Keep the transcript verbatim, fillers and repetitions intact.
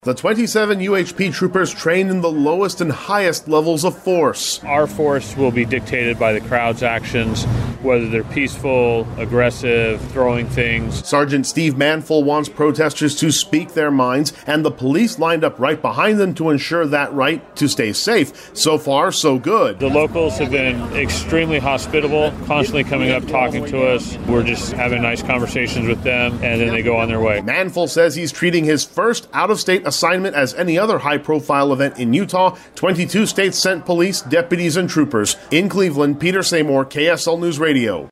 The twenty-seven U H P troopers train in the lowest and highest levels of force. Our force will be dictated by the crowd's actions, whether they're peaceful, aggressive, throwing things. Sergeant Steve Manful wants protesters to speak their minds, and the police lined up right behind them to ensure that right to stay safe. So far, so good. The locals have been extremely hospitable, constantly coming up, talking to us. We're just having nice conversations with them, and then they go on their way. Manful says he's treating his first out-of-state assignment as any other high-profile event in Utah. twenty-two states sent police, deputies, and troopers. In Cleveland, Peter Seymour, K S L News Radio.